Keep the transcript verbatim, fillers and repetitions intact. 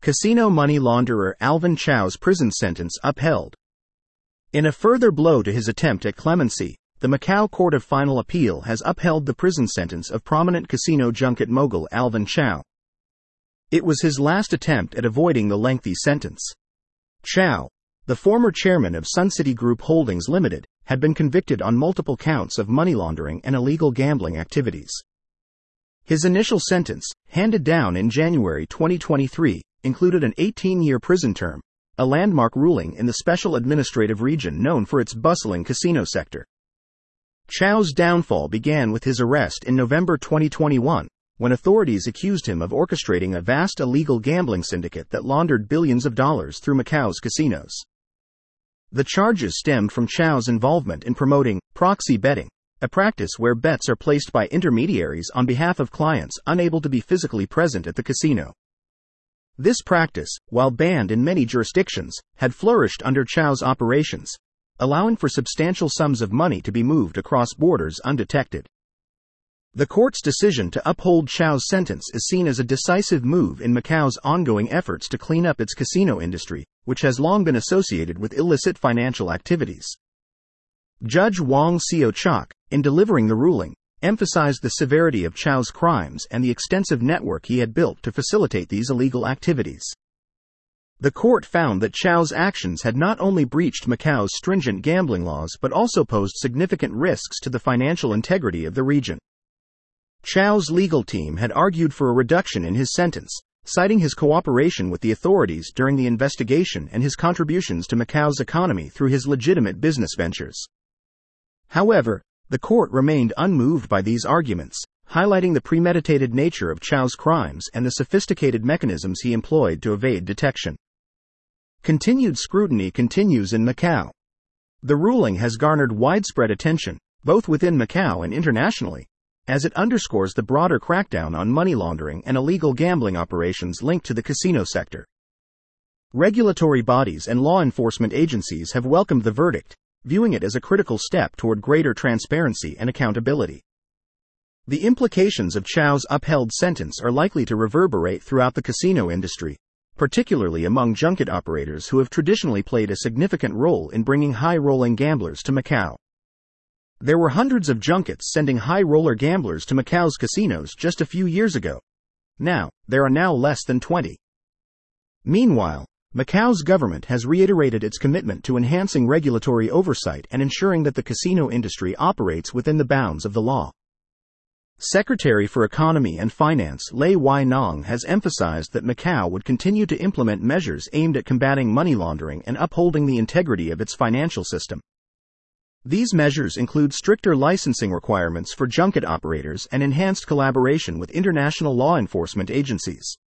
Casino money launderer Alvin Chow's prison sentence upheld. In a further blow to his attempt at clemency, the Macau Court of Final Appeal has upheld the prison sentence of prominent casino junket mogul Alvin Chow. It was his last attempt at avoiding the lengthy sentence. Chow, the former chairman of Sun City Group Holdings Limited, had been convicted on multiple counts of money laundering and illegal gambling activities. His initial sentence, handed down in January twenty twenty-three, included an eighteen-year prison term, a landmark ruling in the special administrative region known for its bustling casino sector. Chow's downfall began with his arrest in November twenty twenty-one, when authorities accused him of orchestrating a vast illegal gambling syndicate that laundered billions of dollars through Macau's casinos. The charges stemmed from Chow's involvement in promoting proxy betting, a practice where bets are placed by intermediaries on behalf of clients unable to be physically present at the casino. This practice, while banned in many jurisdictions, had flourished under Chow's operations, allowing for substantial sums of money to be moved across borders undetected. The court's decision to uphold Chow's sentence is seen as a decisive move in Macau's ongoing efforts to clean up its casino industry, which has long been associated with illicit financial activities. Judge Wong Seo-chok, in delivering the ruling, emphasized the severity of Chow's crimes and the extensive network he had built to facilitate these illegal activities. The court found that Chow's actions had not only breached Macau's stringent gambling laws but also posed significant risks to the financial integrity of the region. Chow's legal team had argued for a reduction in his sentence, citing his cooperation with the authorities during the investigation and his contributions to Macau's economy through his legitimate business ventures. However, the court remained unmoved by these arguments, highlighting the premeditated nature of Chow's crimes and the sophisticated mechanisms he employed to evade detection. Continued scrutiny continues in Macau. The ruling has garnered widespread attention, both within Macau and internationally, as it underscores the broader crackdown on money laundering and illegal gambling operations linked to the casino sector. Regulatory bodies and law enforcement agencies have welcomed the verdict, viewing it as a critical step toward greater transparency and accountability. The implications of Chow's upheld sentence are likely to reverberate throughout the casino industry, particularly among junket operators who have traditionally played a significant role in bringing high-rolling gamblers to Macau. There were hundreds of junkets sending high-roller gamblers to Macau's casinos just a few years ago. Now, there are now less than twenty. Meanwhile, Macau's government has reiterated its commitment to enhancing regulatory oversight and ensuring that the casino industry operates within the bounds of the law. Secretary for Economy and Finance Lei Wai-nong has emphasized that Macau would continue to implement measures aimed at combating money laundering and upholding the integrity of its financial system. These measures include stricter licensing requirements for junket operators and enhanced collaboration with international law enforcement agencies.